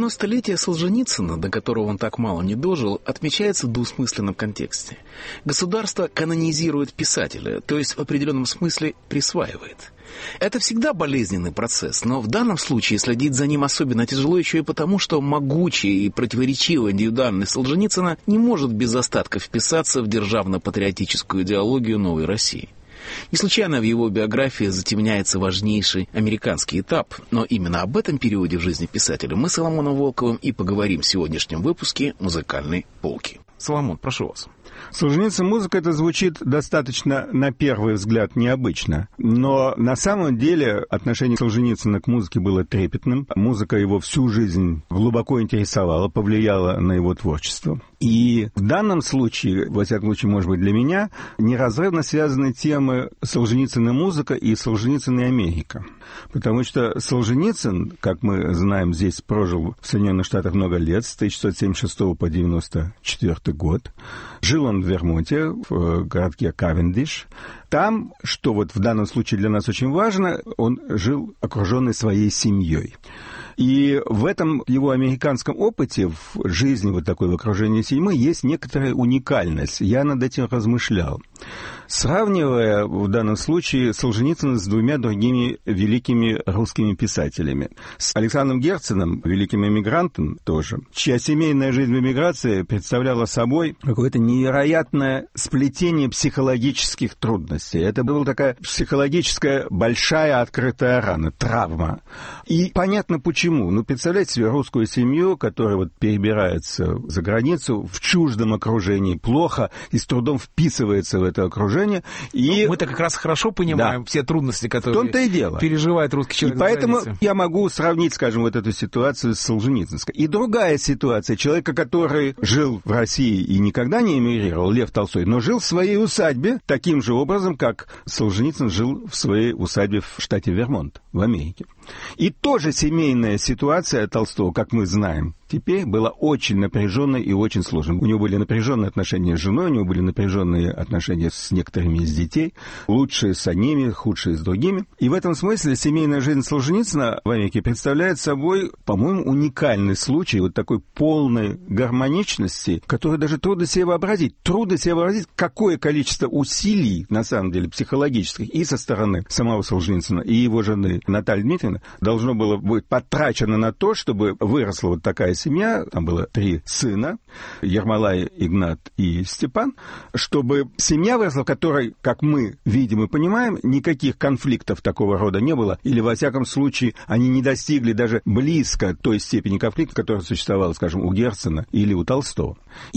90-летие Солженицына, до которого он так мало не дожил, отмечается в двусмысленном контексте. Государство канонизирует писателя, то есть в определенном смысле присваивает. Это всегда болезненный процесс, но в данном случае следить за ним особенно тяжело еще и потому, что могучая и противоречивая индивидуальность Солженицына не может без остатка вписаться в державно-патриотическую идеологию новой России. Не случайно в его биографии затемняется важнейший американский этап, но именно об этом периоде в жизни писателя мы с Соломоном Волковым и поговорим в сегодняшнем выпуске «Музыкальной полки». Соломон, прошу вас. Солженицын музыка, это звучит достаточно, на первый взгляд, необычно. Но на самом деле отношение Солженицына к музыке было трепетным. Музыка его всю жизнь глубоко интересовала, повлияла на его творчество. И в данном случае, во всяком случае, может быть, для меня, неразрывно связаны темы Солженицын и музыка и Солженицын и Америка. Потому что Солженицын, как мы знаем, здесь прожил в Соединенных Штатах много лет, с 1976 по 1994 год. Жил он в Вермонте, в городке Кавендиш. Там, что вот в данном случае для нас очень важно, он жил окруженный своей семьей. И в этом его американском опыте, в жизни вот такой в окружении семьи, есть некоторая уникальность. Я над этим размышлял. Сравнивая в данном случае Солженицына с двумя другими великими русскими писателями. С Александром Герценом, великим эмигрантом тоже, чья семейная жизнь в эмиграции представляла собой какое-то невероятное сплетение психологических трудностей. Это была такая психологическая большая открытая рана, травма. И понятно почему. Ну, представляете себе русскую семью, которая вот перебирается за границу в чуждом окружении, плохо и с трудом вписывается в это окружение. И... Мы-то как раз хорошо понимаем все трудности, которые в том-то и дело. Переживает русский человек. И поэтому я могу сравнить, скажем, вот эту ситуацию с Солженицынской. И другая ситуация. Человека, который жил в России и никогда не эмигрировал, Лев Толстой, но жил в своей усадьбе таким же образом, как Солженицын жил в своей усадьбе в штате Вермонт, в Америке. И тоже семейная ситуация Толстого, как мы знаем, теперь была очень напряженной и очень сложной. У него были напряженные отношения с женой, у него были напряженные отношения с некоторыми из детей, лучшие с одними, худшие с другими. И в этом смысле семейная жизнь Солженицына в Америке представляет собой, по-моему, уникальный случай вот такой полной гармоничности, которую даже трудно себе вообразить. Трудно себе вообразить, какое количество усилий, на самом деле, психологических и со стороны самого Солженицына и его жены Натальи Дмитриевны должно было быть потрачено на то, чтобы выросла вот такая семья, там было 3 сына, Ермолай, Игнат и Степан, чтобы семья выросла, в которой, как мы видим и понимаем, никаких конфликтов такого рода не было, или, во всяком случае, они не достигли даже близко той степени конфликта, которая существовала, скажем, у Герцена или у Толстого.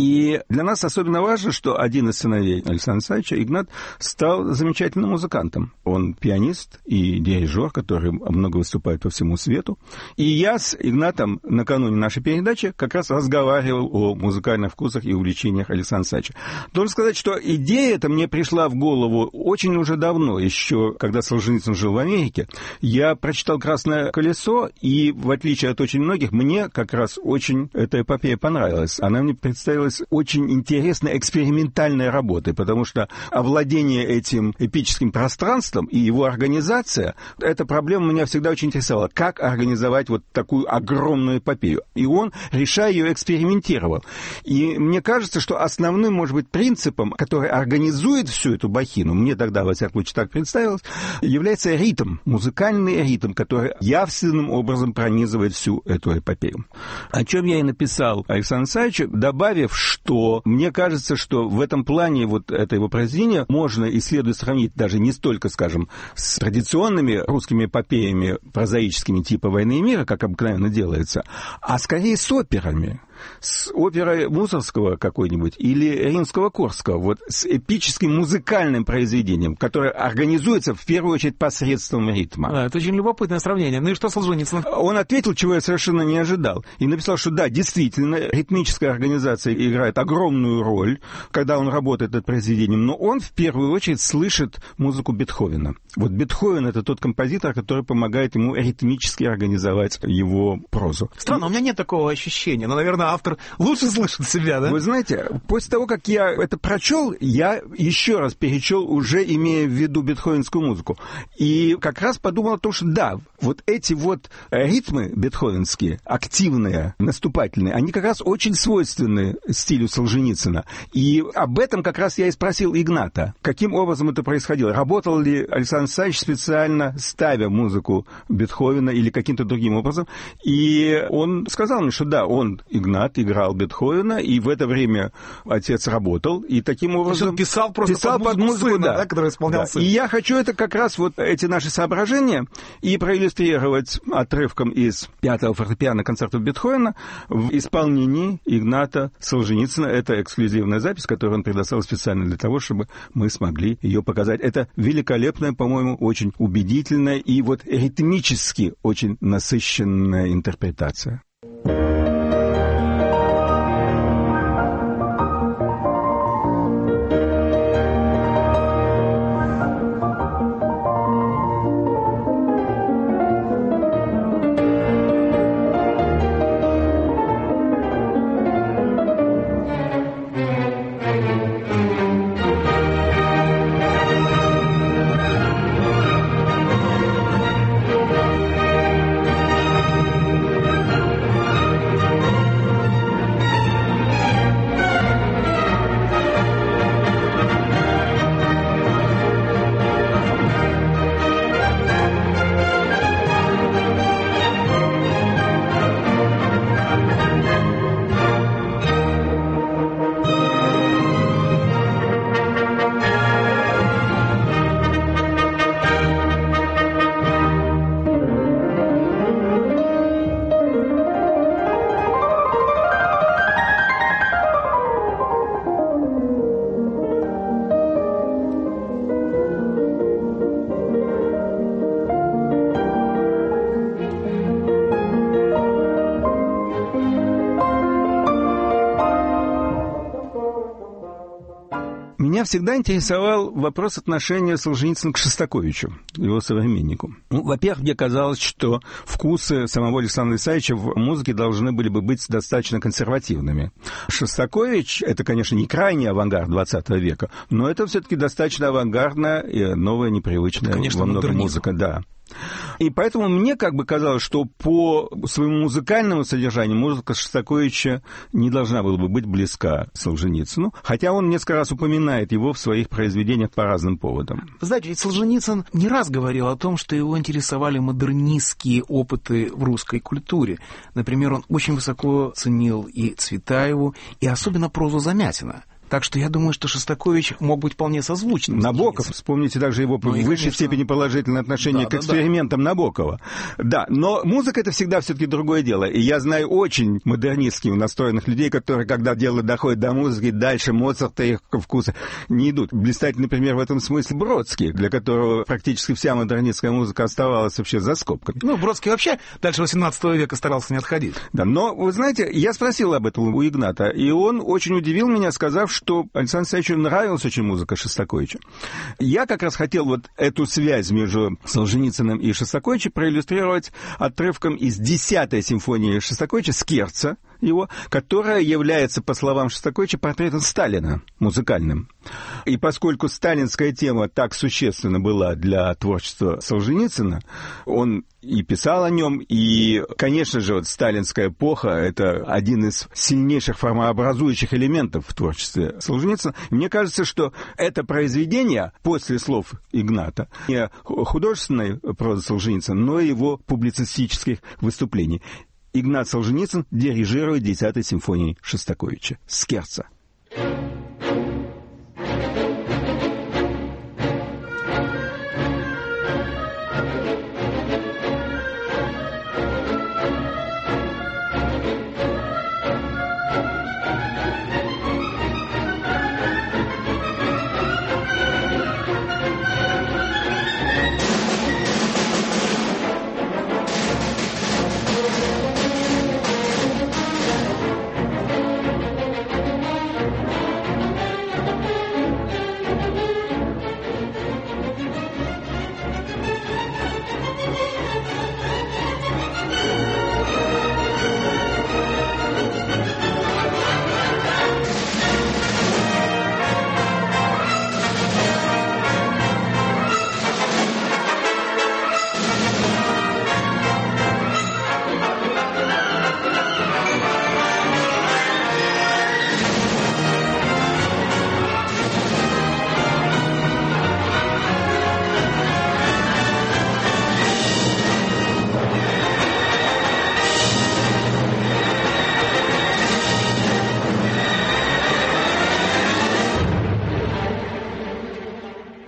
И для нас особенно важно, что один из сыновей Александра Александровича, Игнат, стал замечательным музыкантом. Он пианист и дирижер, который много выступает по всему свету. И я с Игнатом накануне нашей передачи как раз разговаривал о музыкальных вкусах и увлечениях Александра Александровича. Должен сказать, что идея эта мне пришла в голову очень уже давно, еще когда Солженицын жил в Америке. Я прочитал «Красное колесо», и, в отличие от очень многих, мне как раз очень эта эпопея понравилась. Она мне представилась очень интересной экспериментальной работой, потому что овладение этим эпическим пространством и его организация, эта проблема меня всегда очень интересовала. Как организовать вот такую огромную эпопею? И он, решая ее, экспериментировал. И мне кажется, что основным, может быть, принципом, который организует всю эту махину, мне тогда, во всяком случае, так представилось, является ритм, музыкальный ритм, который явственным образом пронизывает всю эту эпопею. О чем я и написал Александру Александровичу, добавив, что мне кажется, что в этом плане вот это его произведение можно и следует сравнить даже не столько, скажем, с традиционными русскими эпопеями прозаическими типа «Войны и мира», как обыкновенно делается, а скорее с операми. С оперой Мусоргского какой-нибудь или Римского-Корского, вот с эпическим музыкальным произведением, которое организуется в первую очередь посредством ритма. Да, это очень любопытное сравнение. Ну и что Солженицын? Он ответил, чего я совершенно не ожидал, и написал, что да, действительно, ритмическая организация играет огромную роль, когда он работает над произведением, но он в первую очередь слышит музыку Бетховена. Вот Бетховен — это тот композитор, который помогает ему ритмически организовать его прозу. Странно, у меня нет такого ощущения, но, наверное, автор лучше слышит себя, да? Вы знаете, после того, как я это прочел, я еще раз перечел, уже имея в виду бетховенскую музыку. И как раз подумал о том, что да, вот эти вот ритмы бетховенские, активные, наступательные, они как раз очень свойственны стилю Солженицына. И об этом как раз я и спросил Игната. Каким образом это происходило? Работал ли Александр Александрович специально ставя музыку Бетховена или каким-то другим образом? И он сказал мне, что да, он, Игнат, играл Бетховена, и в это время отец работал, и таким образом... Он писал просто под музыку сына, да, который исполнял сын. И я хочу это как раз вот эти наши соображения и проиллюстрировать отрывком из 5-го фортепиано концерта Бетховена в исполнении Игната Солженицына. Это эксклюзивная запись, которую он предоставил специально для того, чтобы мы смогли ее показать. Это великолепная, по-моему, очень убедительная и вот ритмически очень насыщенная интерпретация. Меня всегда интересовал вопрос отношения Солженицына к Шостаковичу, его современнику. Ну, во-первых, мне казалось, что вкусы самого Александра Исаевича в музыке должны были бы быть достаточно консервативными. Шостакович — это, конечно, не крайний авангард XX века, но это все-таки достаточно авангардная и новая, непривычная, конечно, во многом музыка, да. И поэтому мне как бы казалось, что по своему музыкальному содержанию музыка Шостаковича не должна была бы быть близка Солженицыну, хотя он несколько раз упоминает его в своих произведениях по разным поводам. Знаете, ведь Солженицын не раз говорил о том, что его интересовали модернистские опыты в русской культуре. Например, он очень высоко ценил и Цветаеву, и особенно прозу Замятина. Так что я думаю, что Шостакович мог быть вполне созвучным. Набоков, вспомните также его в высшей степени положительное отношение к экспериментам Набокова. Да, но музыка — это всегда все-таки другое дело. И я знаю очень модернистски настроенных людей, которые, когда дело доходит до музыки, дальше Моцарта и их вкуса не идут. Блистательный пример в этом смысле Бродский, для которого практически вся модернистская музыка оставалась вообще за скобками. Ну, Бродский вообще дальше XVIII века старался не отходить. Да, но, вы знаете, я спросил об этом у Игната, и он очень удивил меня, сказав, что Александру Алексеевичу нравилась очень музыка Шостаковича. Я как раз хотел вот эту связь между Солженицыным и Шостаковичем проиллюстрировать отрывком из 10-й симфонии Шостаковича «Скерца» его, которая является, по словам Шостаковича, портретом Сталина музыкальным. И поскольку сталинская тема так существенна была для творчества Солженицына, он и писал о нем, и, конечно же, вот сталинская эпоха — это один из сильнейших формообразующих элементов в творчестве Солженицына. Мне кажется, что это произведение, после слов Игната, не художественной прозы Солженицына, но и его публицистических выступлений. Игнат Солженицын дирижирует 10-й симфонией Шостаковича «Скерца».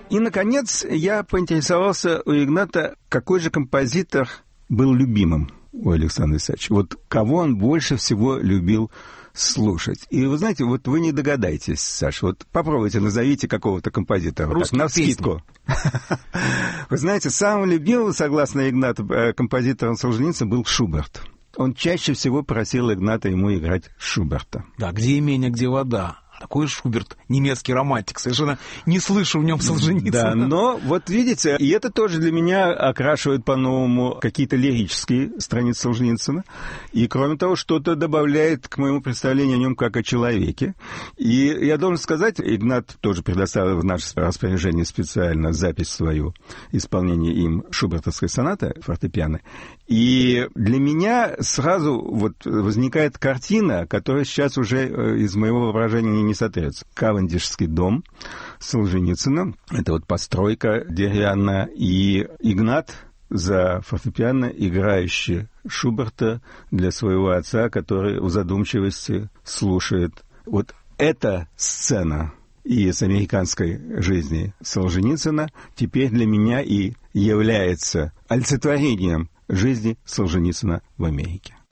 И, наконец, я поинтересовался у Игната, какой же композитор был любимым у Александра Исааковича. Вот кого он больше всего любил слушать. И вы знаете, вот вы не догадаетесь, Саша, вот попробуйте, назовите какого-то композитора. Русскую навскидку. Вы знаете, самым любимым, согласно Игнату, композитором Солженицына был Шуберт. Он чаще всего просил Игната ему играть Шуберта. Да, где имение, где вода. Такой Шуберт, немецкий романтик, совершенно не слышу в нем Солженицына. Да, но вот видите, и это тоже для меня окрашивает по-новому какие-то лирические страницы Солженицына, и, кроме того, что-то добавляет к моему представлению о нем как о человеке. И я должен сказать, Игнат тоже предоставил в наше распоряжение специально запись свою, исполнение им шубертовской сонаты фортепиано. И для меня сразу вот возникает картина, которая сейчас уже из моего воображения не сотрется. Кавендишский дом Солженицына. Это вот постройка деревянная. И Игнат за фортепиано, играющий Шуберта для своего отца, который в задумчивости слушает. Вот эта сцена из американской жизни Солженицына теперь для меня и является олицетворением жизни Солженицына в Америке.